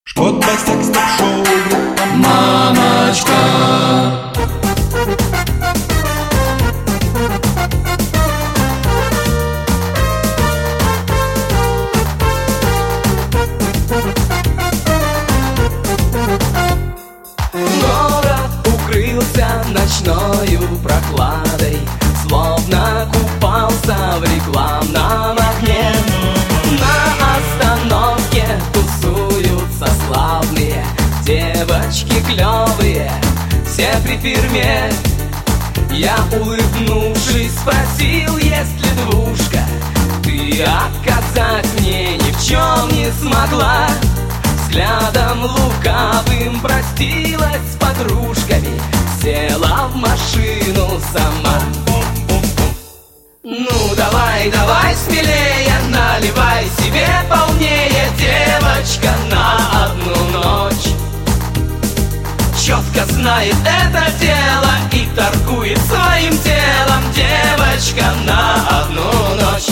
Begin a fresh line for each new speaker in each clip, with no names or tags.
Подкаст Секс-топ-шоу группа
«Мамочка». Город укрылся ночною прохладой, словно купался в рекламном окне. На остановке тусуются славные девочки клевые, все при фирме. Я, улыбнувшись, спросил, есть ли двушка. Ты отказать мне ни в чем не смогла. Взглядом лукавым простилась с подружками, села в машину сама. Ну давай, давай смелее, наливай себе полнее, девочка, на одну ночь. Четко знает это дело и торгует своим телом, девочка, на одну ночь.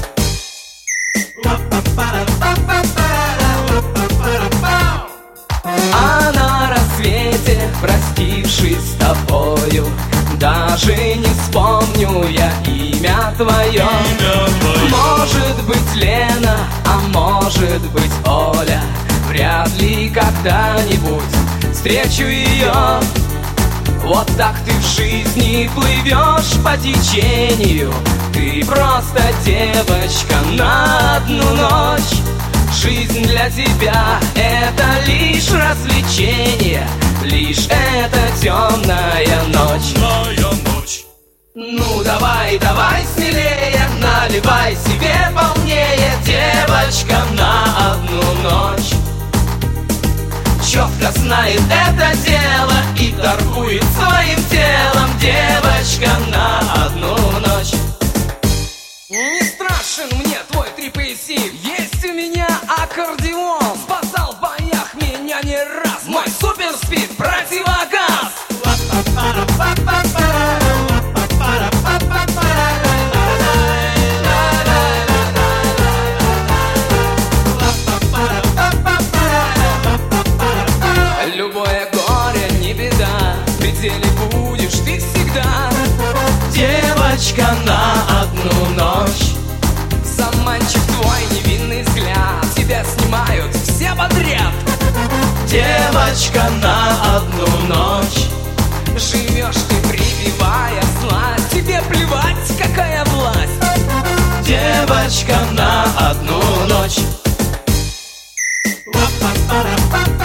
А на рассвете, простившись с тобою, даже не вспомню я имя твое. Может быть Лена, а может быть Оля. Вряд ли когда-нибудь встречу ее. Вот так ты в жизни плывешь по течению. Ты просто девочка на одну ночь. Жизнь для тебя — это лишь развлечение, лишь это темная ночь. Ну давай, давай смелее, наливай себе полнее, девочка, на одну ночь. Четко знает это дело и торгует своим телом, девочка, на одну ночь. Не страшен мне твой трипейсив, есть у меня аккордеон. Спасал в боях меня не раз мой суперспид противогаз. Любое горе не беда, в пределе будешь ты всегда. Девочка, на одну ночь. Заманчив твой невинный взгляд, тебя снимают все подряд. Девочка, на одну ночь. Живешь ты, прививая сласть, тебе плевать, какая власть. Девочка, на одну ночь.